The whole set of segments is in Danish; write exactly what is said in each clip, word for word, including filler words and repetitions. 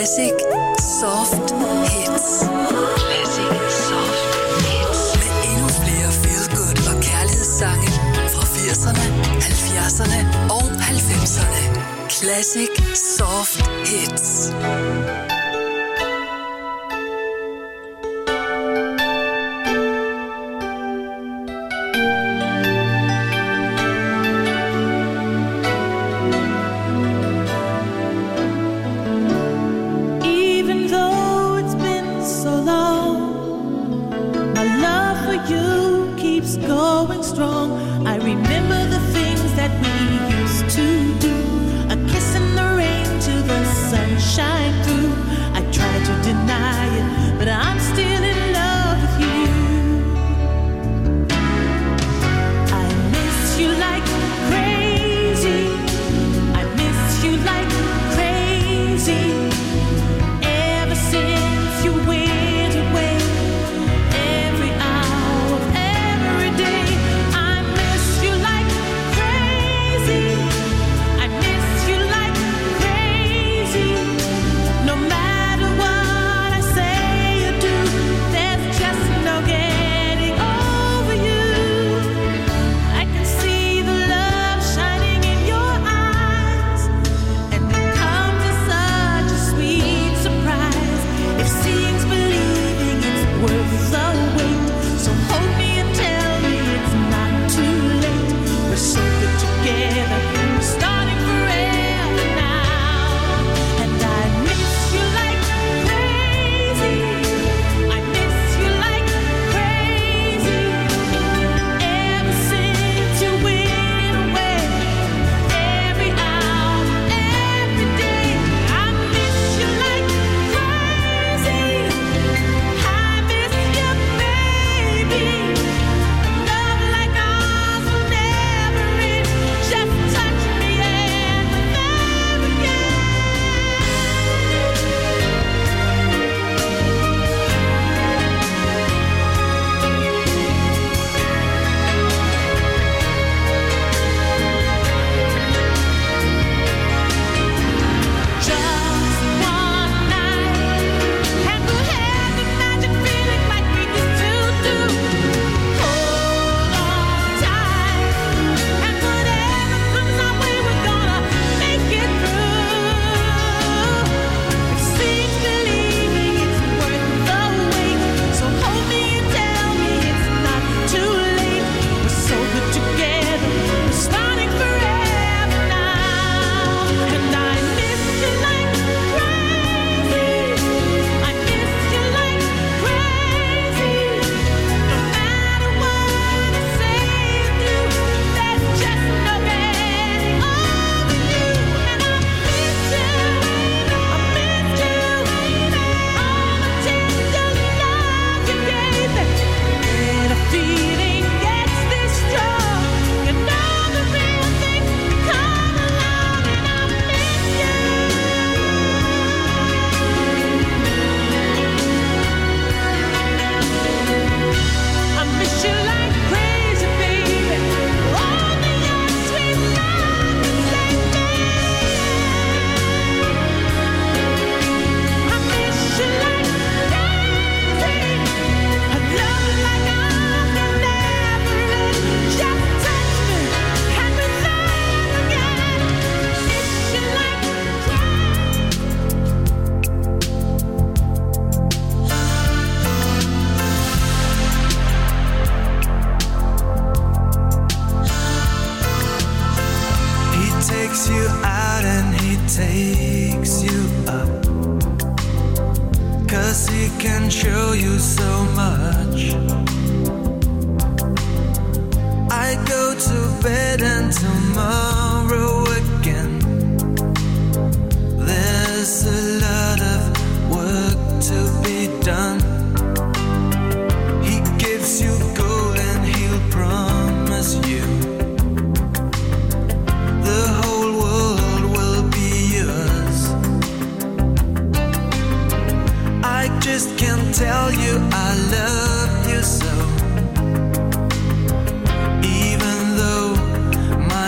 Classic Soft Hits. Classic Soft Hits. Med endnu flere feel-good og kærlighedssange fra firserne, halvfjerdserne og halvfemserne. Classic Soft Hits. Going strong. I remember the things that we used to do. A kiss in the rain till the sunshine through. I try to deny it, but I'm still in love with you. I miss you like crazy. I miss you like crazy. Ever since you went away.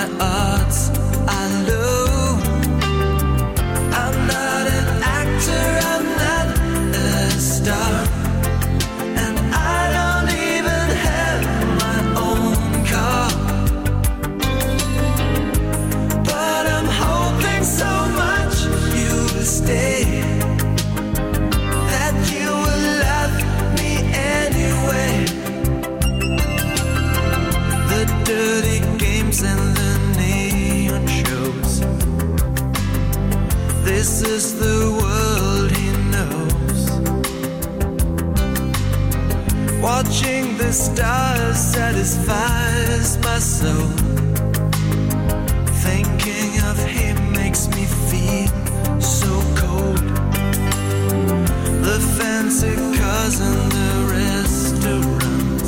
Actor This is the world he knows. Watching the stars satisfies my soul. Thinking of him makes me feel so cold. The fancy cars and the restaurants.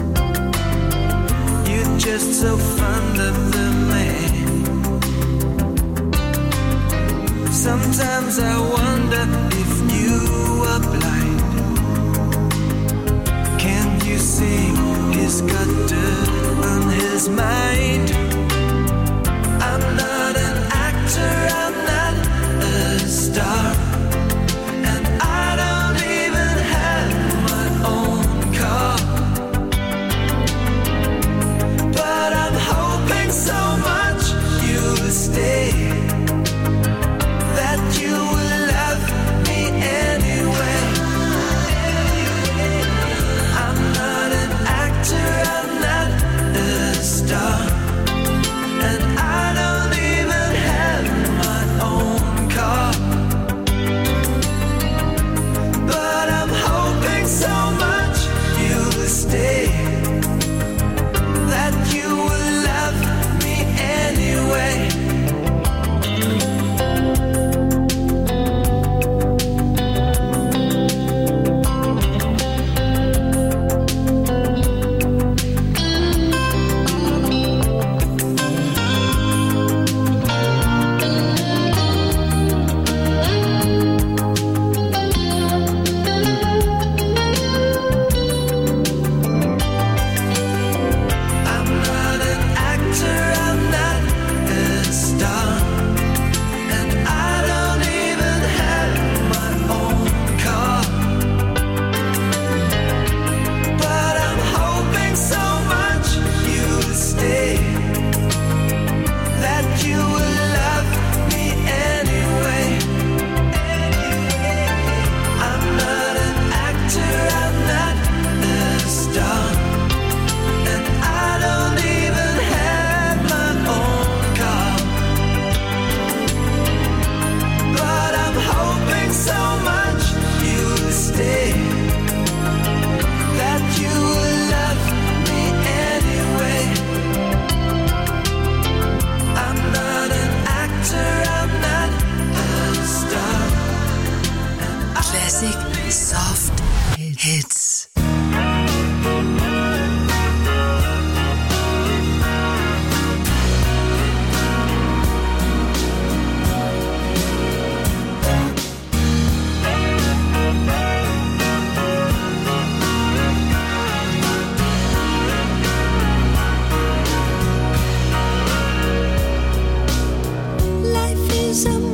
You're just so fond of the man. Sometimes I wonder if you are blind. Can't you see he's got dirt on his mind? I'm not an actor, I'm not a star. And I don't even have my own car. But I'm hoping so much you'll stay, that you will love me anyway. I'm not an actor, I'm not a star. And I don't even have my own car. But I'm hoping so much you'll stay, that you will love me anyway.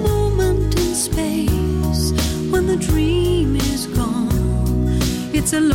It's a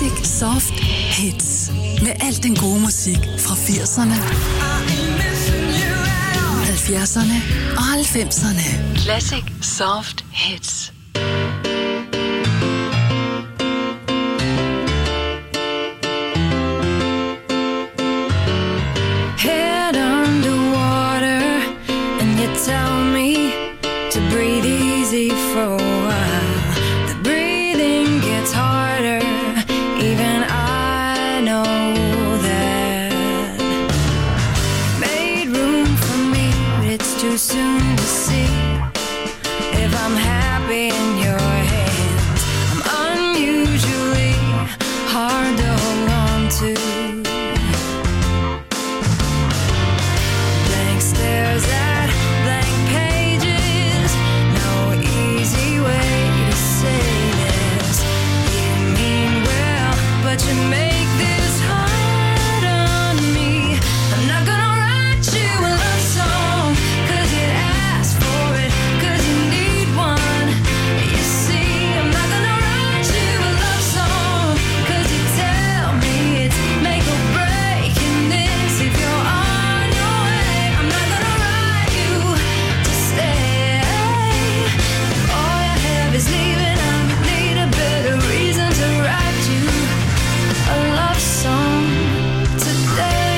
Classic Soft Hits. Med al den gode musik fra firserne, halvfjerdserne og halvfemserne. Classic Soft Hits. Head underwater and you tell me to breathe easy for a while. The breathing gets harder, even I know that. Made room for me, but it's too soon to see if I'm happy in your hands. I'm unusually hard to hold on to. Blank stares at blank pages, no easy way to say this. You mean well, but you make this hard on me. I'm not gonna write you a love song, cause you asked for it, cause you need one. You see, I'm not gonna write you a love song, cause you tell me it's make or break in this. If you're on your way, I'm not gonna write you to stay. If all you have is leaving, I need a better reason to write you a love song today.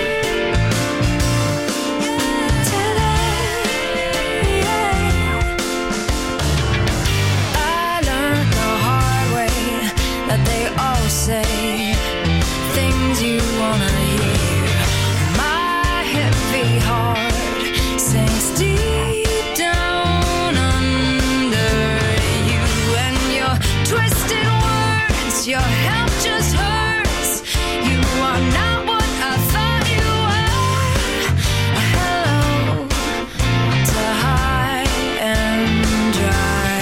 I learned the hard way that they all say things you wanna hear. My heavy heart sinks deep down under you, and your twisted words, your help just hurts. You are not what I thought you were. Hello to high and dry.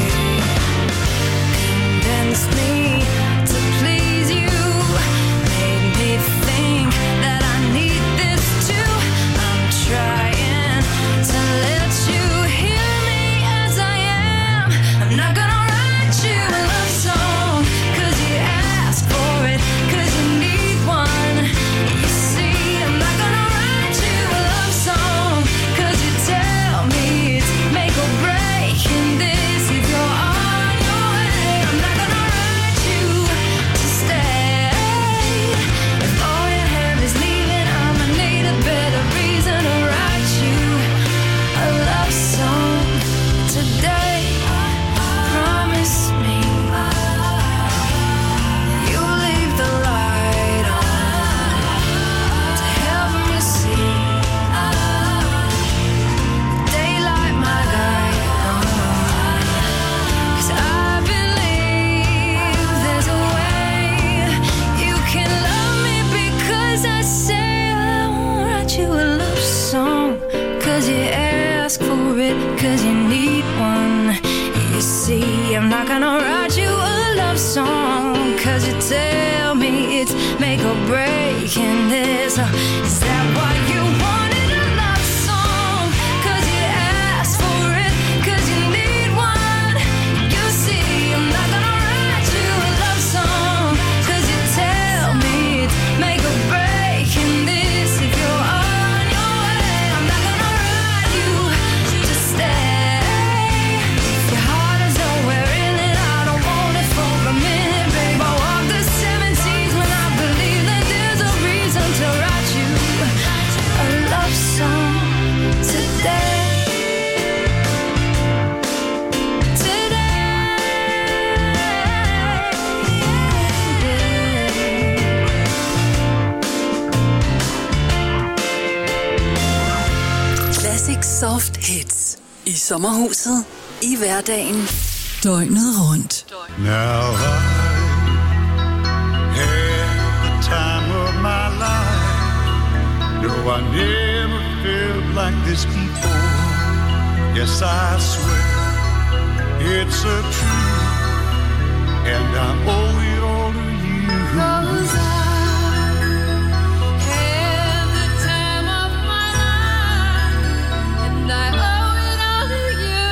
Convinced me to please you, made me think that I need this too. I'm trying to let you hear me as I am. I'm not gonna write you a love song, cause you asked for it, cause you need one. You see, I'm not gonna write you a love song, cause you tell me it's make or break in this. If you're on your way, I'm not gonna write you to stay. If all you have is leaving, I'ma need a better reason to write you a love song today. Promise me you'll leave the light on to help me see daylight, my guide. Cause I believe there's a way you can love me, because I say I won't write you a love song, cause you ask for it, cause you need one. You see, I'm not gonna write you a love song, cause you tell me it's make or break in this. Uh, Is that why you wanted a love song? Cause you asked for it, cause you need one. You see, I'm not gonna write you a love song, cause you tell me it's make or break in this. If you're on your way, I'm not gonna write you to stay. Your heart is nowhere in it, I don't want it for a minute, babe. I walk the seventeens when I believe that there's a reason to write you a love song today. Classic Soft Hits. I sommerhuset, i hverdagen, døgnet rundt. Now I had the time of my life. No, I never felt like this before. Yes, I swear it's a truth, and I owe it all to you. 'Cause I had the time of my life, and I owe it all to you.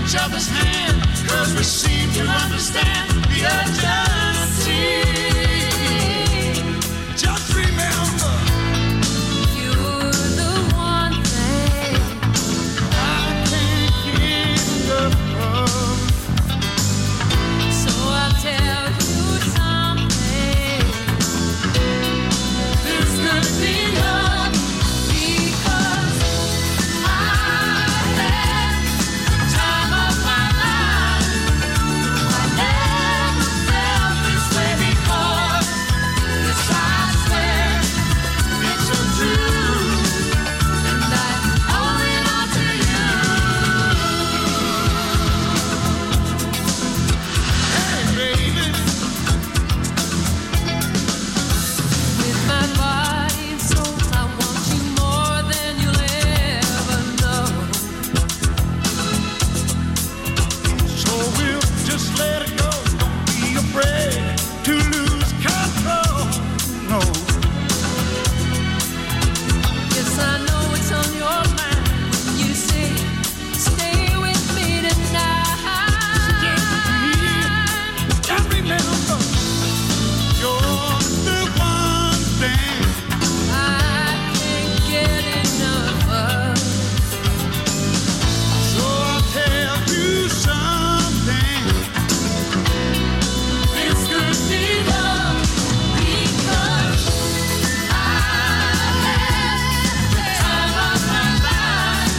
each other's hand, 'cause we seem to understand the urgency. Just remember, You're the one thing I can't give up. So I'll tell you something. This could be love, Because I had the time of my life. I never felt this way before. This I swear, it's so true. and I owe it all to you. Hey, baby, With my body and soul, I want you more than you'll ever know. so we'll just let it go. Don't be afraid to lose control. No, Yes, I know it's on your mind when you say, stay with me tonight. just remember, you're the one thing I can't get enough of. So I'll tell you something. This could be love because I had the time of my life.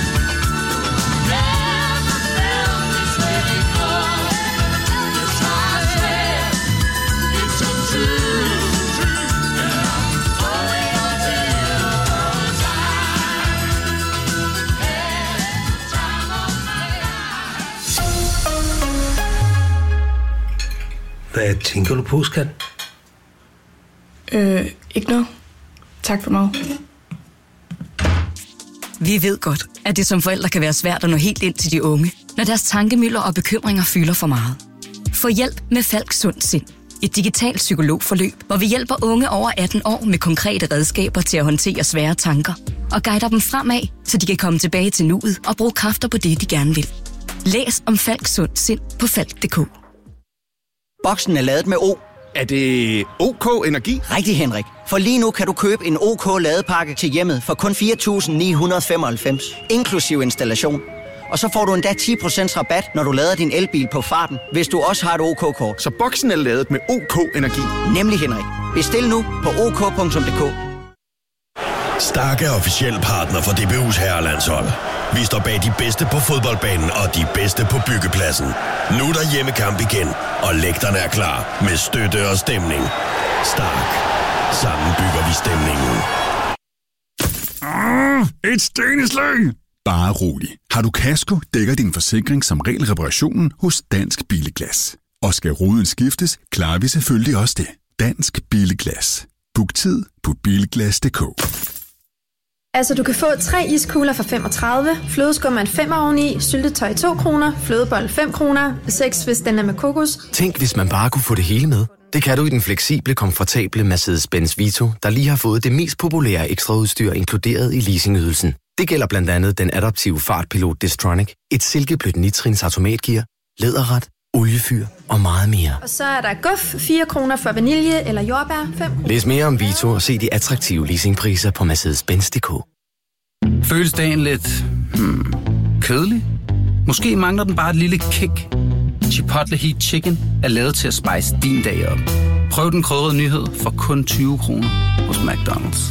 Never felt this way before. Yes, I swear It's so true, true. And I owe it all to you. 'Cause I had the time of my life. Hvad tænker du på, skat? Øh, ikke noget. Tak for mig. Vi ved godt, at det som forældre kan være svært at nå helt ind til de unge, når deres tankemøller og bekymringer fylder for meget. Få hjælp med Falk Sund Sind. Et digitalt psykologforløb, hvor vi hjælper unge over atten år med konkrete redskaber til at håndtere svære tanker og guider dem fremad, så de kan komme tilbage til nuet og bruge kræfter på det, de gerne vil. Læs om Falk Sund Sind på falk punktum d k. Boksen er ladet med O. Er det OK Energi? Rigtig, Henrik. For lige nu kan du købe en OK ladepakke til hjemmet for kun fire tusind ni hundrede og femoghalvfems, inklusiv installation. Og så får du endda ti procent rabat, når du lader din elbil på farten, hvis du også har et OK-kort. Så boksen er ladet med OK Energi. Nemlig, Henrik. Bestil nu på ok punktum d k. Stark er officiel partner for D B U's herrelandshold. Vi står bag de bedste på fodboldbanen og de bedste på byggepladsen. Nu er der hjemmekamp igen, og lægterne er klar med støtte og stemning. Stark. Sammen bygger vi stemningen. Ah, et steneslag! Bare rolig. Har du kasko, dækker din forsikring som regel reparationen hos Dansk Billeglas. Og skal ruden skiftes, klarer vi selvfølgelig også det. Dansk Billeglas. Book tid på bilglas punktum d k. Altså, du kan få tre iskugler for femogtredive, flødeskum en femmer oveni, syltetøj to kroner, flødebold fem kroner, seks hvis den er med kokos. Tænk, hvis man bare kunne få det hele med. Det kan du i den fleksible, komfortable Mercedes-Benz Vito, der lige har fået det mest populære ekstraudstyr inkluderet i leasingydelsen. Det gælder blandt andet den adaptive fartpilot Distronic, et silkeblødt nitrins automatgear, læderret, oliefyr og meget mere. Og så er der guf, fire kroner for vanilje eller jordbær, fem kroner. Læs mere om Vito og se de attraktive leasingpriser på Mercedes Benz punktum d k. Føles dagen lidt hmm, kedelig? Måske mangler den bare et lille kick. Chipotle Heat Chicken er lavet til at spice din dag op. Prøv den krydrede nyhed for kun tyve kroner hos McDonald's.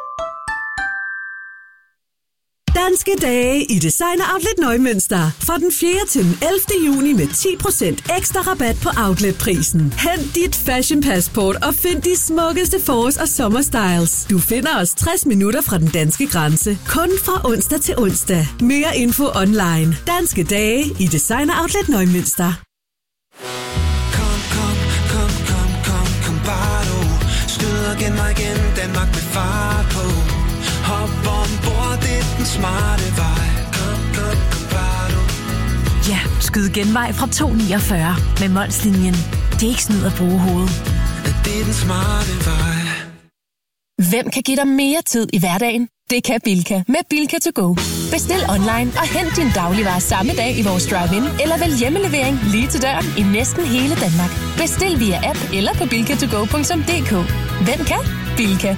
Danske dage i Designer Outlet Neumünster. Fra den fjerde til den ellevte juni med ti procent ekstra rabat på outletprisen. Hent dit fashion passport og find de smukkeste forårs- og sommerstyles. Du finder os tres minutter fra den danske grænse. Kun fra onsdag til onsdag. Mere info online. Danske dage i Designer Outlet Neumünster. Kom, kom, kom, kom, kom, kom bare du. Skyd og gen mig igen, Danmark med fart på. Hop ombord, det er den smarte vej. Kom, kom, kom bare du. Ja, skyd genvej fra to niogfyrre med Molslinjen. Det er ikke snyd at bruge hovedet. Det er den smarte vej. Hvem kan give dig mere tid i hverdagen? Det kan Bilka med Bilka to go. Bestil online og hent din dagligvarer samme dag i vores drive-in, eller vælg hjemmelevering lige til døren i næsten hele Danmark. Bestil via app eller på bilka to go punktum d k. Hvem kan? Bilka.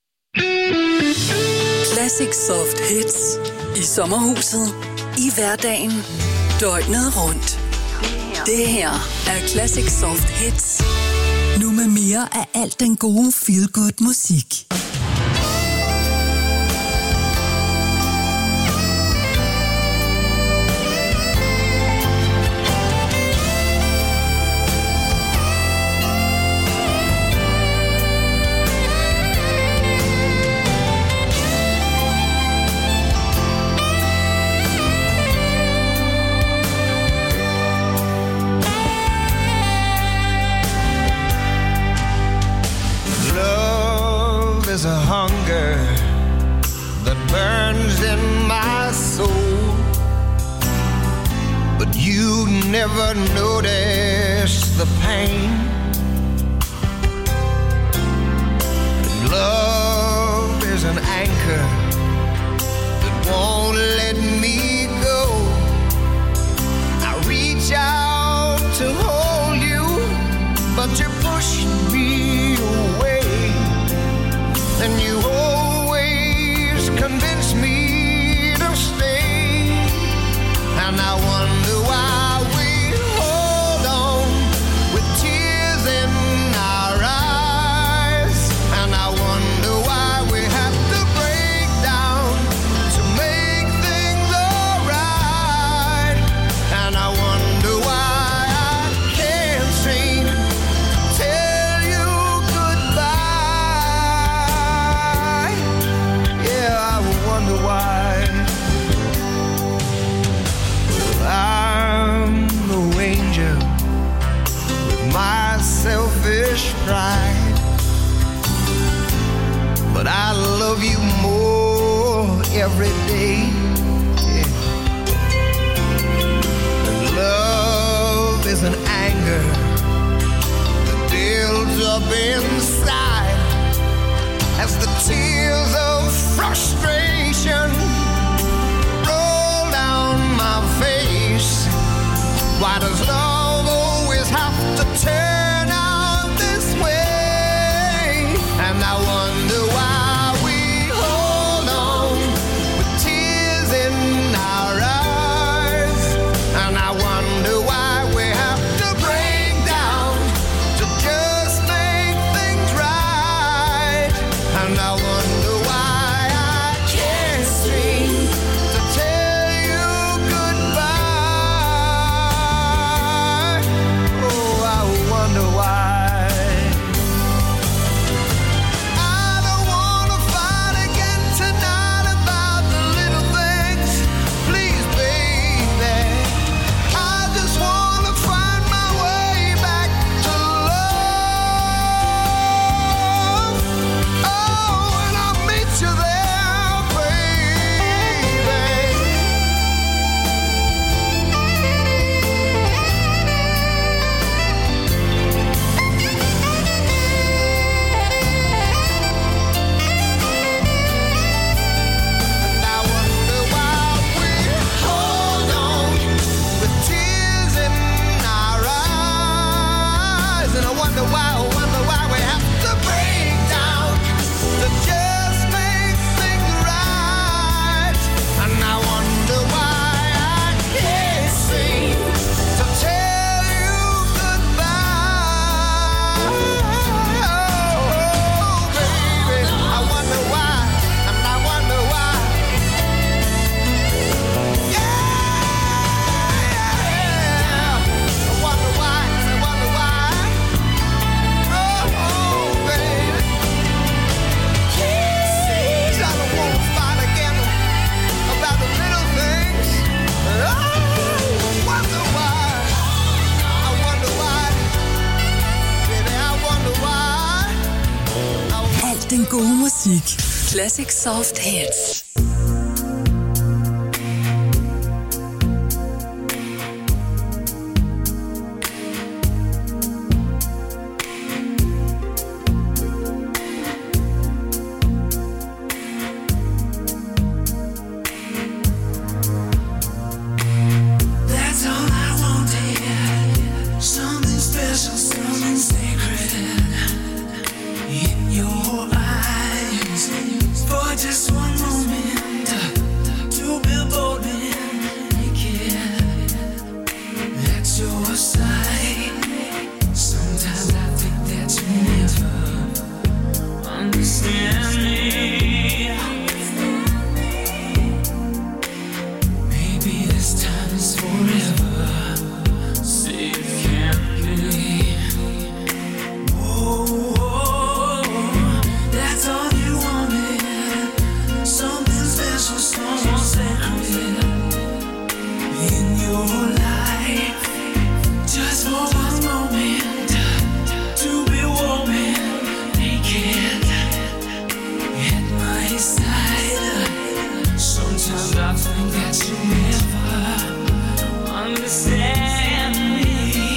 Classic Soft Hits i sommerhuset, i hverdagen, døgnet rundt. Det her er Classic Soft Hits. Nu med mere af alt den gode feel-good musik. There's a hunger that burns in my soul, but you never notice the pain. And love is an anchor that won't let me go. I reach out to hold you, but you push me away. And you always convince me to stay. And I wonder why we hold on with tears in our eyes. And I wonder why we have to break down to make things alright. And I wonder why I can't seem to tell you goodbye. Why I'm the angel with my selfish pride, but I love you more every day. Yeah. And love is an anger that builds up inside as the tears of frustration roll down my face. Why does love always have to turn out this way? And I wonder why we hold on with tears in our eyes. And I wonder why we have to break down to just make things right. And I wonder why I can't seem to tell you goodbye. Oh, I wonder why. I don't wanna fight again tonight about the little things. Please, baby, I just wanna find my way back to love. Oh, and I'll meet you there, baby. And I wonder why we hold on with tears in our eyes. And I wonder why, I wonder why we have to break down to just make things right. And I wonder why I can't seem to tell you goodbye. Oh, baby, I wonder why, and I wonder why. Yeah, I wonder why, and I wonder why. Oh, baby, yes, I don't want to fight again about the little things. Oh, I wonder why. I wonder why. Baby, I wonder why. Alt den gode musik. Classic Soft Hits. side. Sometimes I think that you never understand me. Maybe this time is forever. Say it can't be. Oh, oh, that's all you wanted. Something special, so sacred in your life. Just for one moment, to be warm and naked at my side. Sometimes I think that you never understand me,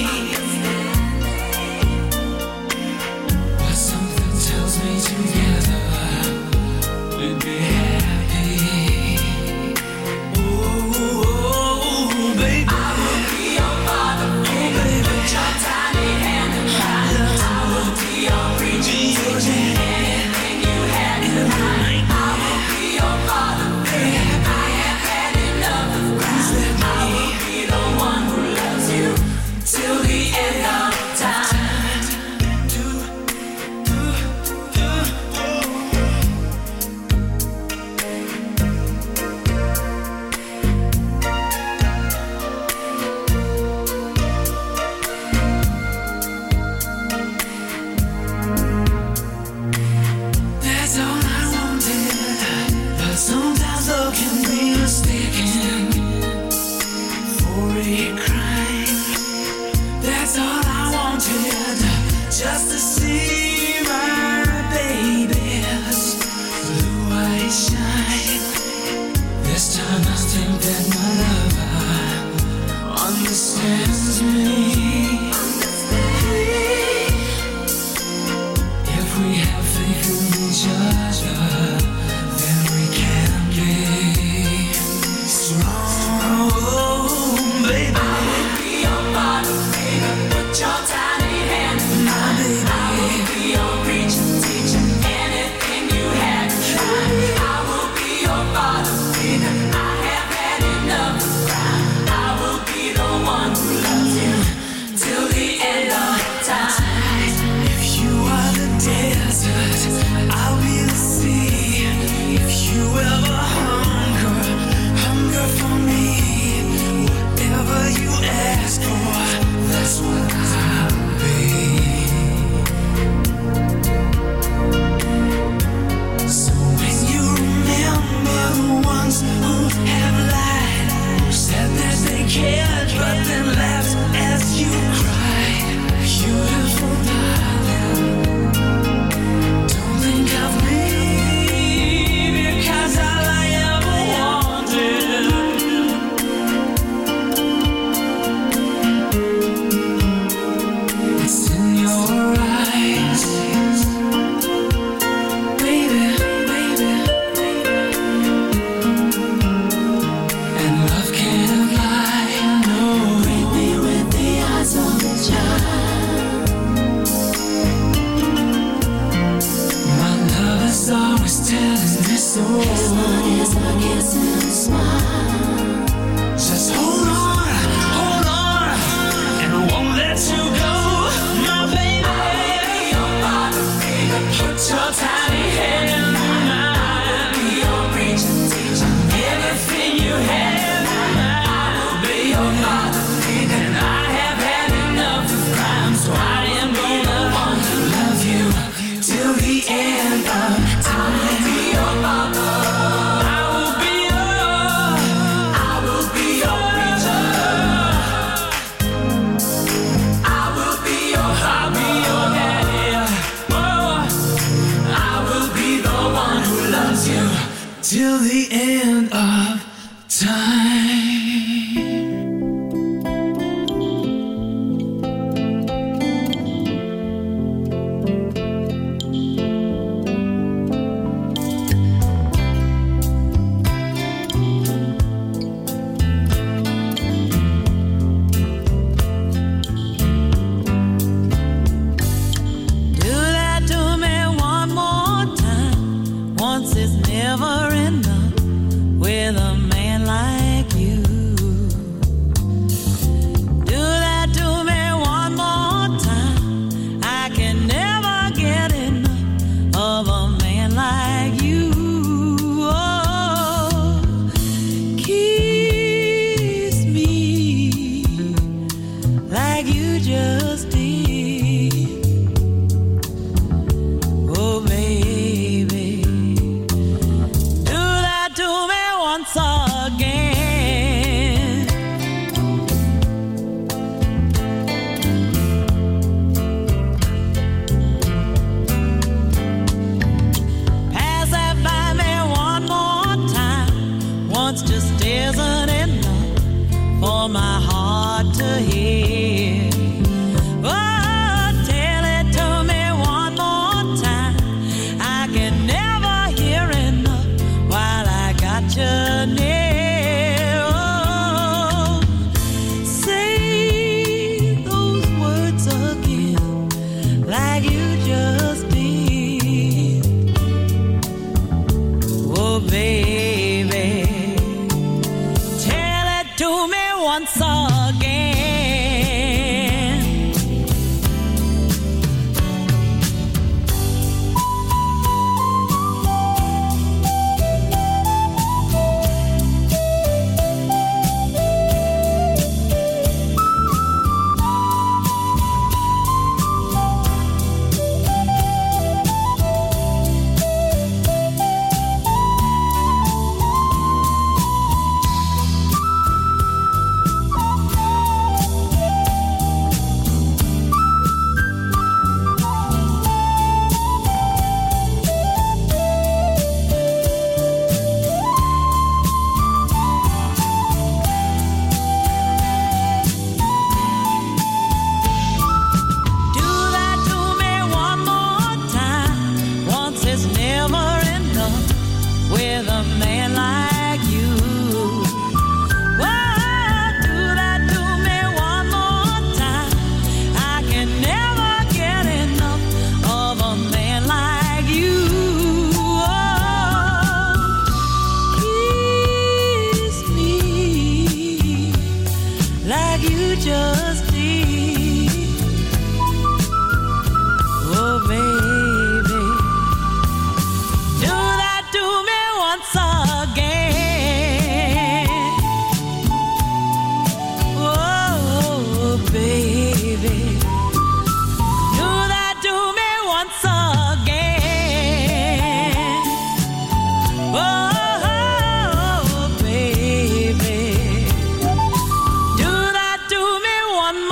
but something tells me together we'd be happy. Oh, oh, baby, I will be your father, baby. Put your tiny hand in mine. I will be your reaching, teaching anything you had in mind. I will be your father, baby. I have had enough of crying. I will be the one who loves you till the end of time. Do, do, do, oh. That's all I wanted, but sometimes love can be mistaken for a crime. That's all I wanted, just to see my baby's blue eyes shine. This time I think that my lover understands me. If we have faith in each other, then we can be strong, baby. I will be your father, baby. Put your tiny hand in my baby. I will be your reaching, teaching anything you had to try. I will be your father, baby. I have had enough of crying. I will be the one who loves you till the end of time. If you are the desert, I'll be the sea. If you ever hunger, hunger for me, whatever you hear. Oh, tell it to me one more time. I can never hear enough while I got you near. Oh, say those words again like you just did. Oh, baby, tell it to me once again. Do that to me one more time. Once is never enough with a man like you. Oh, do that to me one more time. I can never get enough of a man like you. Oh, kiss me like you just did. Oh, baby, do that to me once again. Oh, baby, do that to me once again. Oh, baby, do that to me one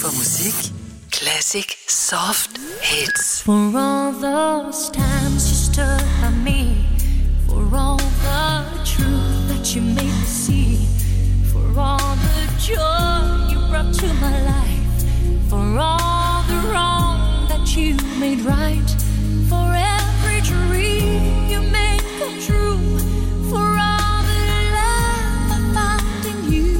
for musik. Classic Soft Hits. For all those times you stood by me, for all the truth that you made me see, for all the joy you brought to my life, for all the wrong that you made right, for every dream you made come true, for all the love I found in you,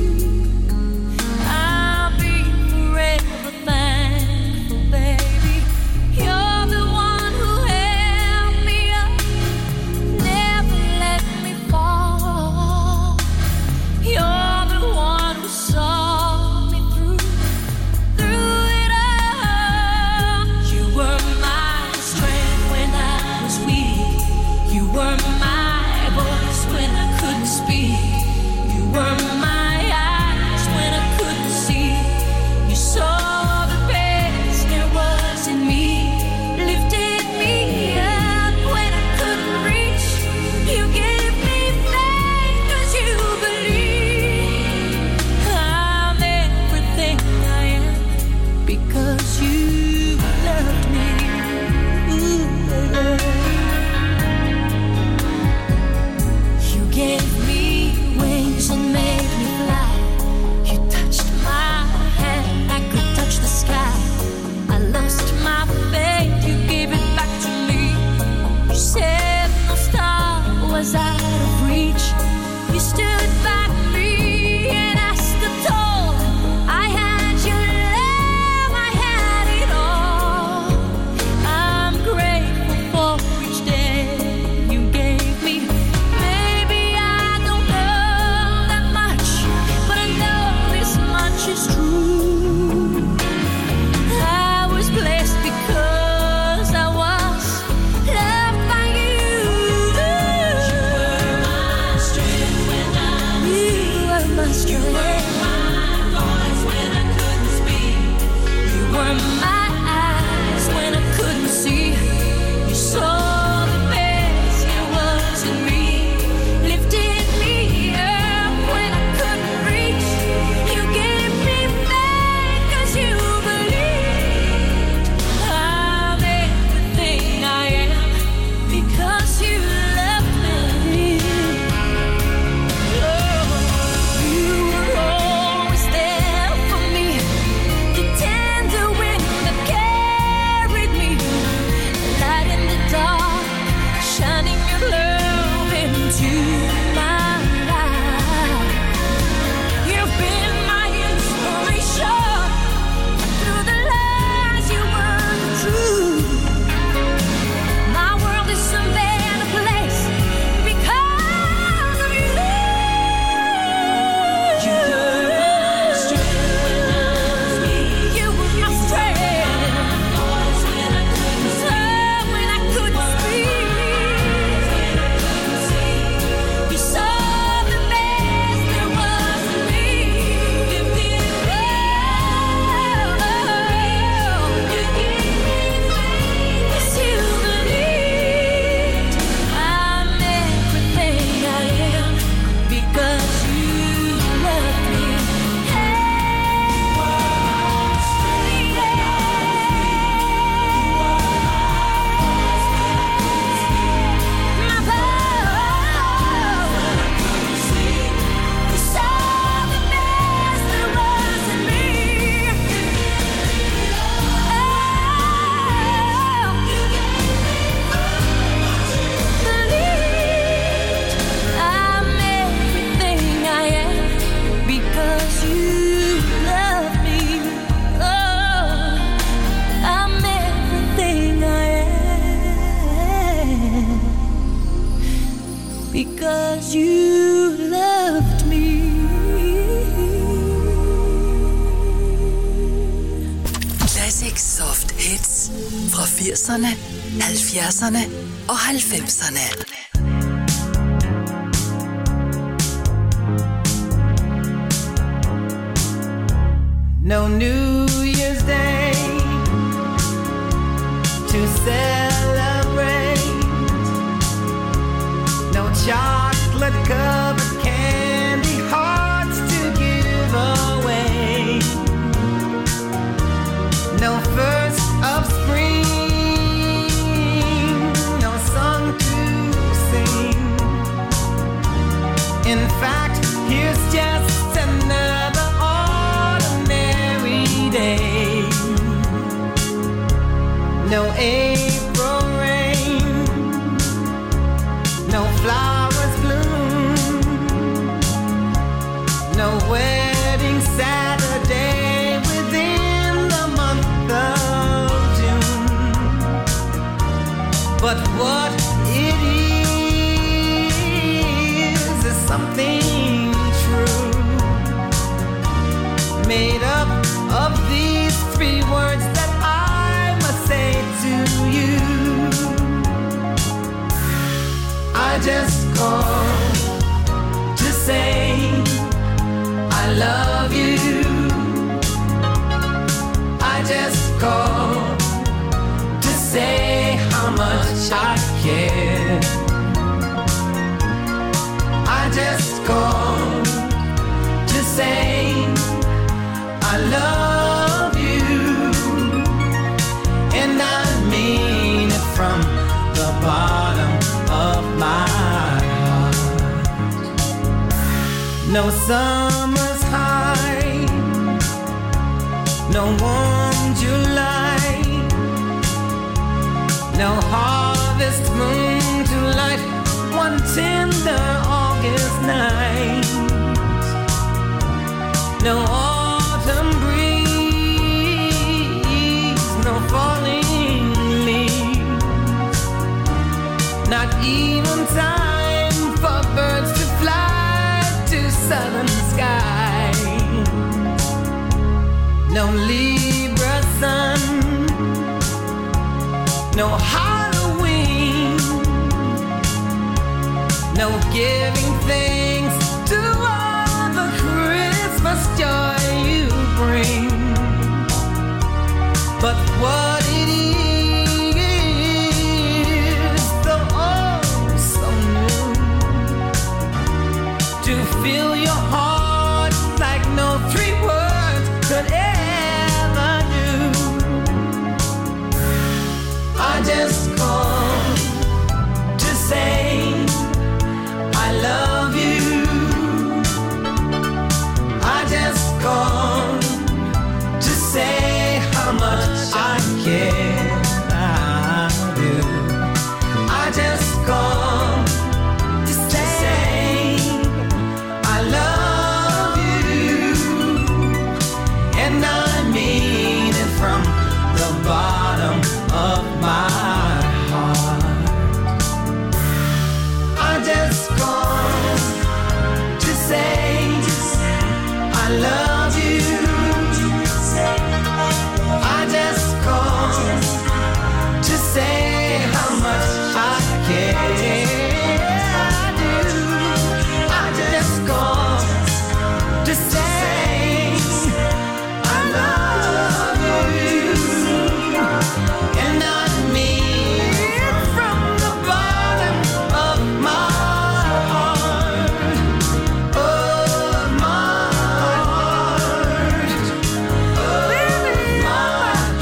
I'll be forever thankful, baby. You're the one who held me up, never let me fall. You're the one who saw me through, through it all. You were my strength when I was weak. You were my voice when I couldn't speak. You were my eyes when I couldn't see. You saw the best there was in me, lifted me up when I couldn't reach. You gave me faith 'cause you believe I'm everything I am because you loved me. Ooh, you gave me wings and made me fly. You touched my hand, I could touch the sky. I lost my faith, you gave it back to me. You said no star was out of reach. You stood by me and I stood tall. I had your love, I had it all. I'm grateful for each day you gave me. Maybe I don't know that much, but I know this much is true. I was blessed because I was loved by you. You were my strength when I was weak. You were my strength. You were my voice when I couldn't speak. You were my eyes when I couldn't see. You saw the best there was in me, lifted me up when I couldn't reach. You gave me faith 'cause you believed I'm everything I am because you loved me. Oh, you were always there for me, the tender wind that carried me, light in the dark, shining your love into my life. You've been my inspiration through the lies you weren't true. My world is a better place because of you. You were my strength when I was weak. You were my strength. Voice when I couldn't say, when I couldn't speak. When I couldn't see. You saw the best there was in me. Lifted me up. You gave me faith 'cause you believed I'm everything I am because you loved me. My power. You saw the best there was in me. Believed I'm everything I am because you love me. Oh, I'm everything I am because you loved me. Classic Soft Hits fra firserne, halvfjerdserne og halvfemserne. No New Year's Day to celebrate. No chocolate covered candy hearts to give away. made up of these three words that I must say to you. I just called to say I love you. I just called to say how much I care. I just called to say I love you, and I mean it from the bottom of my heart. No summer's high, no warm July, no harvest moon to light one tender August night, no autumn breeze, no falling leaves, not even time for birds to fly to southern skies, no Libra sun, no Halloween, no giving thanks to all the Christmas joy you bring. But what it is, so oh so new, to fill your heart like no three words could ever do. I just called to say I love you. I just called to say how much I care. I do. I just called to say I love you, and I mean it from the bottom of my heart. I just called to say I love you. I just called to say how much I care. I do. I just called to say I love you, and I mean it from the bottom of my heart. Of my heart. Baby, my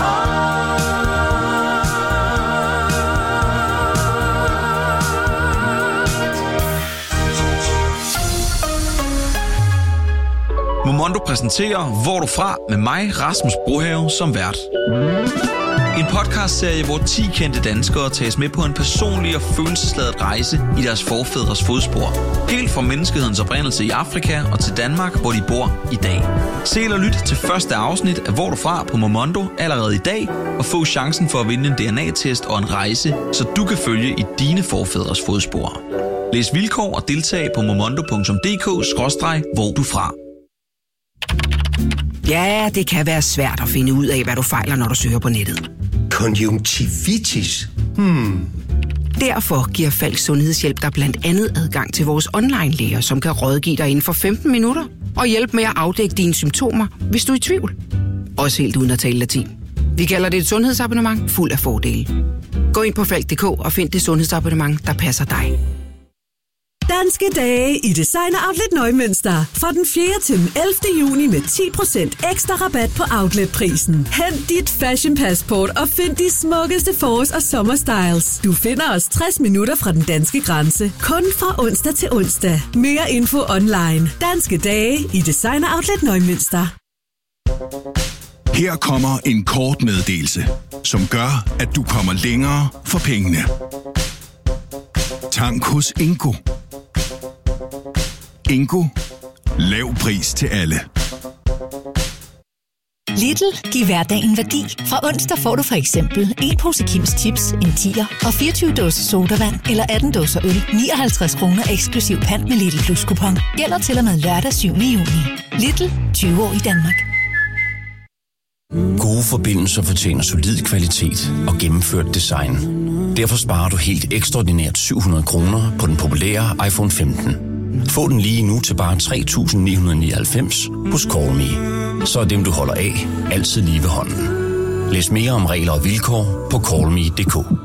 Momondo præsenterer Hvor er du fra? Med mig, Rasmus Brohave, som vært. En podcastserie, hvor ti kendte danskere tages med på en personlig og følelsesladet rejse i deres forfædres fodspor. Helt fra menneskehedens oprindelse i Afrika og til Danmark, hvor de bor i dag. Se eller lyt til første afsnit af Hvor er du fra? På Momondo allerede i dag, og få chancen for at vinde en D N A-test og en rejse, så du kan følge i dine forfædres fodspor. Læs vilkår og deltag på momondo punktum d k skråstreg hvor du fra. Ja, det kan være svært at finde ud af, hvad du fejler, når du søger på nettet. Konjunktivitis? Hmm. Derfor giver Falk Sundhedshjælp dig blandt andet adgang til vores online-læger, som kan rådgive dig inden for femten minutter og hjælpe med at afdække dine symptomer, hvis du er i tvivl. Også helt uden at tale latin. Vi kalder det et sundhedsabonnement fuld af fordele. Gå ind på falk punktum d k og find det sundhedsabonnement, der passer dig. Danske dage i Designer Outlet Neumünster. Fra den fjerde til den ellevte juni med ti procent ekstra rabat på outletprisen. Hent dit fashion passport og find de smukkeste forårs- og sommerstyles. Du finder os tres minutter fra den danske grænse. Kun fra onsdag til onsdag. Mere info online. Danske dage i Designer Outlet Neumünster. Her kommer en kort meddelelse, som gør, at du kommer længere for pengene. Tank hos Ingo. Ingo. Lav pris til alle. Lidl giver hverdagen værdi. Fra onsdag får du for eksempel en pose Kims Chips, en tier og fireogtyve dåser sodavand eller atten dåser øl. nioghalvtreds kroner eksklusiv pant med Lidl Plus kupon. Gælder til og med lørdag syvende juni. Lidl, tyve år i Danmark. Gode forbindelser fortjener solid kvalitet og gennemført design. Derfor sparer du helt ekstraordinært syv hundrede kroner på den populære iPhone femten. Få den lige nu til bare tre tusind ni hundrede nioghalvfems hos Callme. Så er dem, du holder af, altid lige ved hånden. Læs mere om regler og vilkår på callme punktum d k.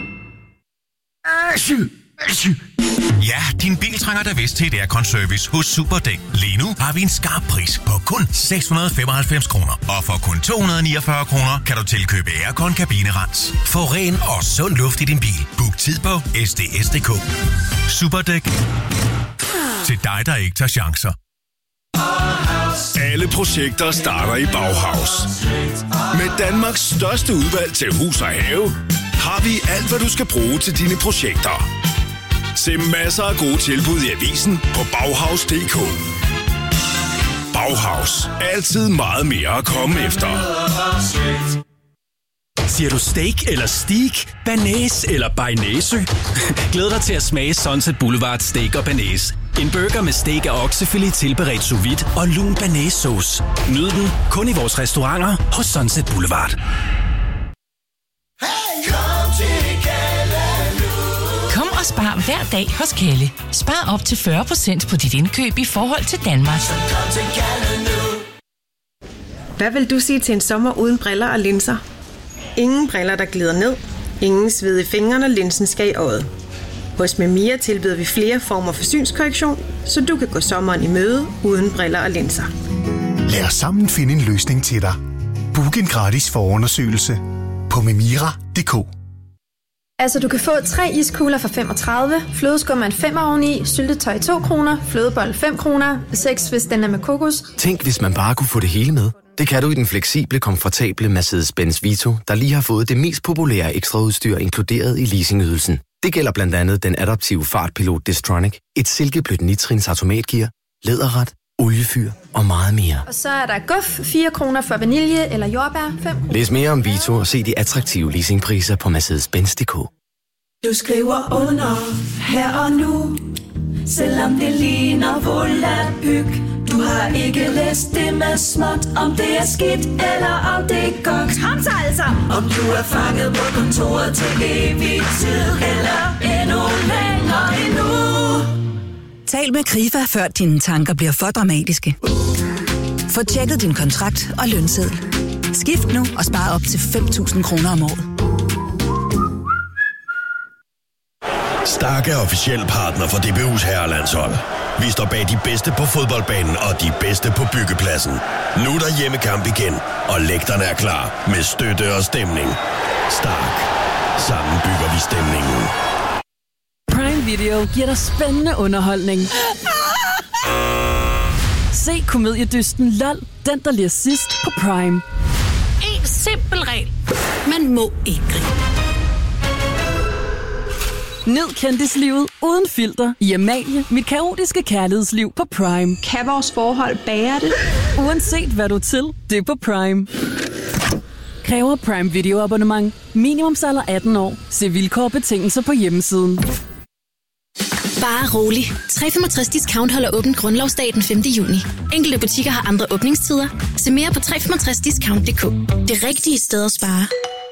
Ja, din bil trænger da vist til et aircon-service hos Superdæk. Lige nu har vi en skarp pris på kun seks hundrede femoghalvfems kroner. Og for kun to hundrede niogfyrre kroner kan du tilkøbe aircon kabinerens. Få ren og sund luft i din bil. Book tid på s d s punktum d k. Superdæk. Til dig, der ikke tager chancer. Alle projekter starter i Bauhaus. Med Danmarks største udvalg til hus og have, har vi alt, hvad du skal bruge til dine projekter. Se masser af gode tilbud i avisen på Bauhaus punktum d k. Bauhaus. Altid meget mere at komme efter. Siger du steak eller steak, banæs eller bearnaise? Glæd dig til at smage Sunset Boulevard Steak og Banæs. En burger med steak og oksefilet tilberedt sous vide og lun banæssauce. Nyd den kun i vores restauranter hos Sunset Boulevard. Kom og spar hver dag hos Kalle. Spar op til fyrre procent på dit indkøb i forhold til Danmark. Hvad vil du sige til en sommer uden briller og linser? Ingen briller, der glider ned. Ingen sved i fingrene, når linsen skal i øjet. Hos Memia tilbyder vi flere former for synskorrektion, så du kan gå sommeren i møde uden briller og linser. Lad os sammen finde en løsning til dig. Book en gratis forundersøgelse på memira punktum d k. Altså, du kan få tre iskugler for femogtredive, flødeskum er en femmer oveni, syltetøj to kroner, flødebold fem kroner, seks hvis den er med kokos. Tænk, hvis man bare kunne få det hele med. Det kan du i den fleksible, komfortable Mercedes-Benz Vito, der lige har fået det mest populære ekstraudstyr inkluderet i leasingydelsen. Det gælder blandt andet den adaptive fartpilot Distronic, et silkeblødt nitrins automatgear, læderret, oliefyr og meget mere. Og så er der guf, fire kroner for vanilje eller jordbær, fem kroner. Læs mere om Vito og se de attraktive leasingpriser på Mercedes Benz punktum d k. Du skriver under her og nu, selvom det ligner volapyk. Du har ikke læst det med småt, om det er skidt eller om det er godt. Kom så altså! Om du er fanget på kontoret til evig tid, eller endnu længere endnu. Tal med Krifa, før dine tanker bliver for dramatiske. Få tjekket din kontrakt og lønseddel. Skift nu og spar op til fem tusind kroner om året. Stark er officiel partner for D B U's herrelandshold. Vi står bag de bedste på fodboldbanen og de bedste på byggepladsen. Nu er der hjemmekamp igen, og lægterne er klar med støtte og stemning. Stark. Sammen bygger vi stemningen. Prime Video giver dig spændende underholdning. Se komediedysten LOL, den der ler sidst på Prime. En simpel regel. Man må ikke grine. Nyd kendislivet uden filter i Amalie, mit kaotiske kærlighedsliv på Prime. Kan vores forhold bære det? Uanset hvad du er til, det er på Prime. Kræver Prime Video abonnement. Minimumsalder atten år. Se vilkår og betingelser på hjemmesiden. Bare rolig. tre komma femogtres discount holder åbent grundlovsdag den femte juni. Enkelte butikker har andre åbningstider. Se mere på tre komma femogtres discount punktum d k. Det rigtige sted at spare.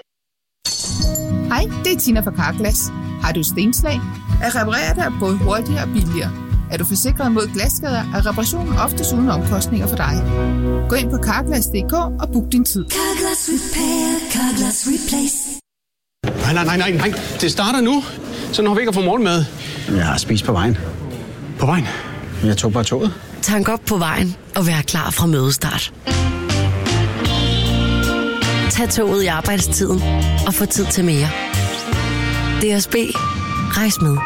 Hej, det er Tina fra Carglass. Har du stenslag? At reparere dig er både hurtigere og billigere. Er du forsikret mod glasskader, er reparationen oftest uden omkostninger for dig. Gå ind på carglass punktum d k og book din tid. Carglass Repair, Carglass Replace. Nej, nej, nej, nej, nej. Det starter nu. Så når vi ikke har fået morgenmad. Jeg har spist på vejen. På vejen? Jeg tog bare toget. Tank op på vejen og vær klar fra mødestart. Tag toget i arbejdstiden og få tid til mere. D S B. Rejs med.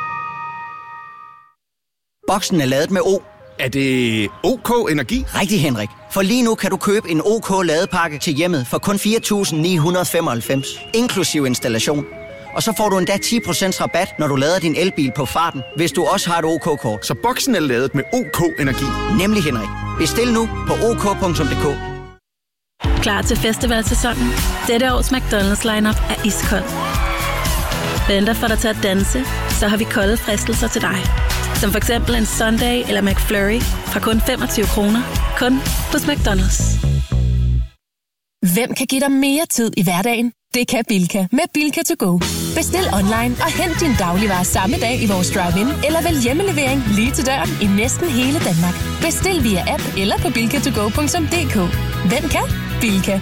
Boksen er ladet med O. Er det OK Energi? Rigtig, Henrik. For lige nu kan du købe en OK ladepakke til hjemmet for kun fire tusind ni hundrede femoghalvfems, inklusiv installation. Og så får du endda ti procent rabat, når du lader din elbil på farten, hvis du også har et OK-kort. Så boksen er ladet med OK Energi? Nemlig, Henrik. Bestil nu på ok punktum d k. Klar til festivalsæsonen. Dette års McDonald's lineup er iskold. Venter for dig til at danse, så har vi kolde fristelser til dig. Som for eksempel en Sunday eller McFlurry fra kun femogtyve kroner. Kun hos McDonald's. Hvem kan give dig mere tid i hverdagen? Det kan Bilka med Bilka to go. Bestil online og hent din dagligvarer samme dag i vores drive-in, eller vælg hjemmelevering lige til døren i næsten hele Danmark. Bestil via app eller på bilka to go punktum d k. Hvem kan? Bilka.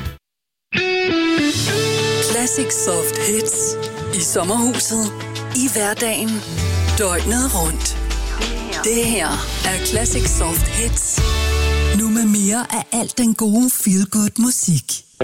Classic Soft Hits. I sommerhuset. I hverdagen. Døgnet rundt. Det her er Classic Soft Hits. Nu med mere af alt den gode feel-good musik.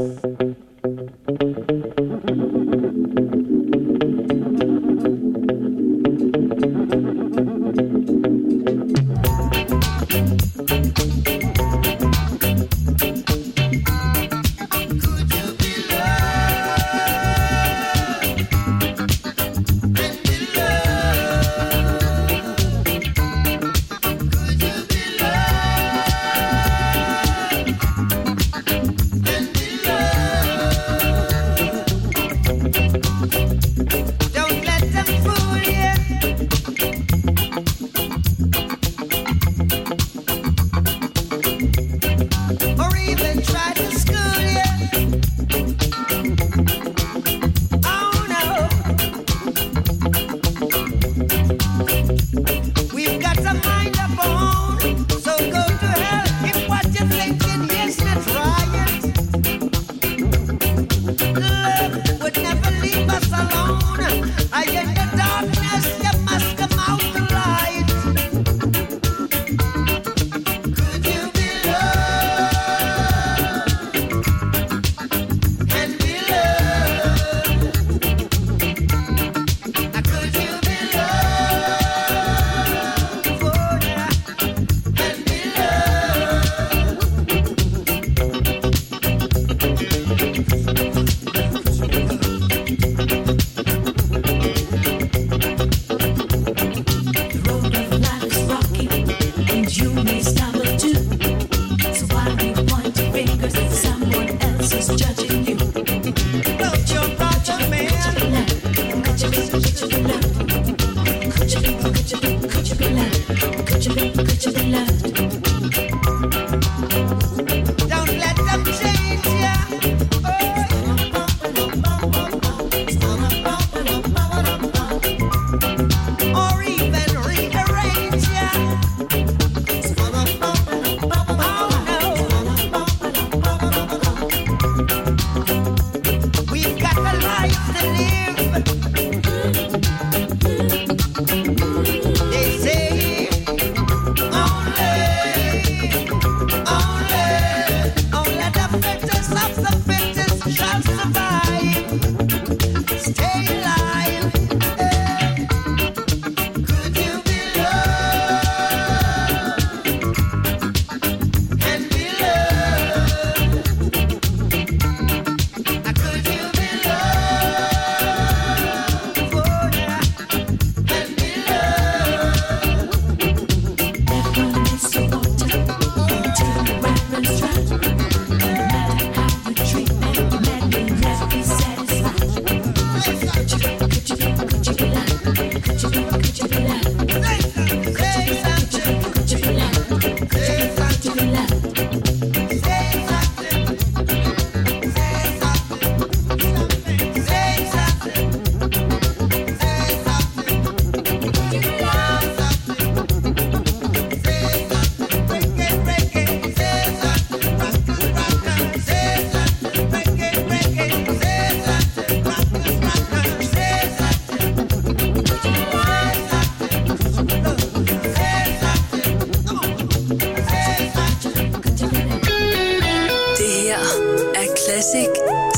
Classic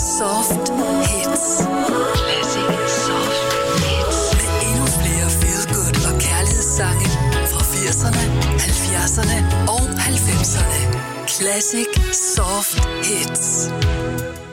Soft Hits. Classic Soft Hits. Med endnu flere feel-good og kærlighedssange fra firserne, halvfjerdserne og halvfemserne. Classic Soft Hits.